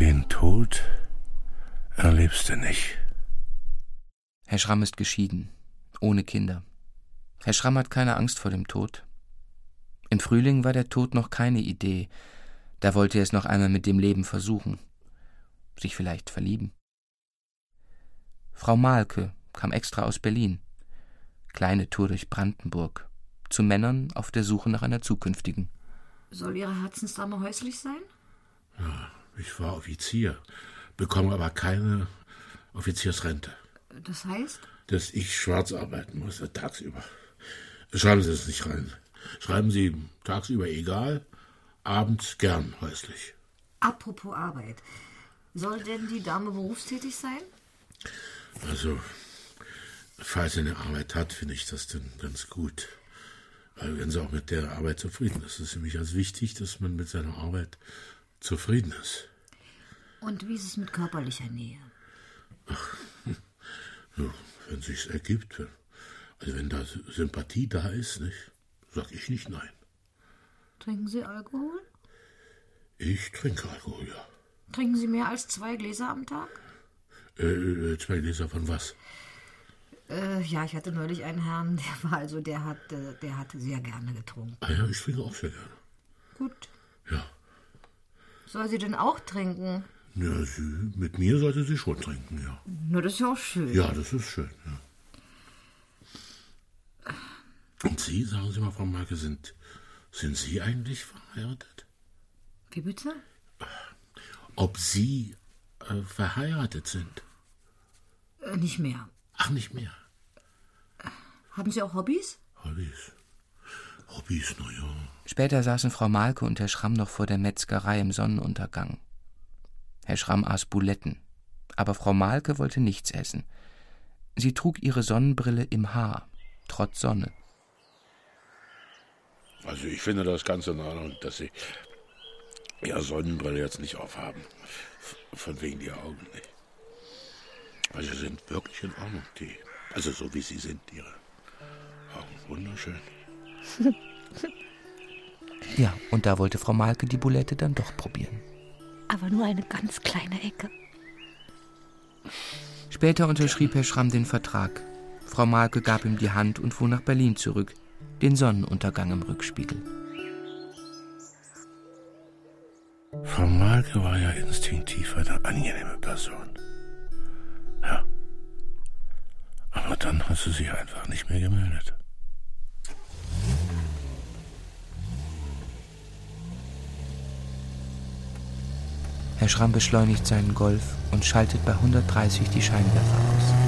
Den Tod erlebst du nicht. Herr Schramm ist geschieden, ohne Kinder. Herr Schramm hat keine Angst vor dem Tod. Im Frühling war der Tod noch keine Idee. Da wollte er es noch einmal mit dem Leben versuchen. Sich vielleicht verlieben. Frau Mahlke kam extra aus Berlin. Kleine Tour durch Brandenburg. Zu Männern auf der Suche nach einer zukünftigen. Soll Ihre Herzensdame häuslich sein? Ja, ich war Offizier, bekomme aber keine Offiziersrente. Das heißt? Dass ich schwarz arbeiten muss, tagsüber. Schreiben Sie es nicht rein. Schreiben Sie tagsüber egal, abends gern häuslich. Apropos Arbeit. Soll denn die Dame berufstätig sein? Also, falls sie eine Arbeit hat, finde ich das dann ganz gut. Weil wenn sie auch mit der Arbeit zufrieden ist, ist für mich ganz wichtig, dass man mit seiner Arbeit zufrieden ist. Und wie ist es mit körperlicher Nähe? Ach, so, wenn sich's ergibt. Also wenn da Sympathie da ist, nicht, sag ich nicht nein. Trinken Sie Alkohol? Ich trinke Alkohol, ja. Trinken Sie mehr als 2 Gläser am Tag? 2 Gläser von was? Ja, ich hatte neulich einen Herrn, der hat sehr gerne getrunken. Ah ja, ich trinke auch sehr gerne. Gut. Ja. Soll sie denn auch trinken? Ja, mit mir sollte sie schon trinken, ja. Na, das ist ja auch schön. Ja, das ist schön, ja. Und Sie, sagen Sie mal, Frau Mahlke, sind Sie eigentlich verheiratet? Wie bitte? Ob Sie verheiratet sind? Nicht mehr. Ach, nicht mehr. Haben Sie auch Hobbys? Hobbys, na ja. Später saßen Frau Mahlke und Herr Schramm noch vor der Metzgerei im Sonnenuntergang. Herr Schramm aß Buletten, aber Frau Mahlke wollte nichts essen. Sie trug ihre Sonnenbrille im Haar, trotz Sonne. Also ich finde das ganz in Ordnung, dass Sie Ihre Sonnenbrille jetzt nicht aufhaben. Von wegen die Augen nicht. Also sie sind wirklich in Ordnung, also so wie sie sind, Ihre Augen. Wunderschön. Ja, und da wollte Frau Mahlke die Bulette dann doch probieren. Aber nur eine ganz kleine Ecke. Später unterschrieb Herr Schramm den Vertrag. Frau Mahlke gab ihm die Hand und fuhr nach Berlin zurück, den Sonnenuntergang im Rückspiegel. Frau Mahlke war ja instinktiv eine angenehme Person. Ja. Aber dann hat sie sich einfach nicht mehr gemeldet. Herr Schramm beschleunigt seinen Golf und schaltet bei 130 die Scheinwerfer aus.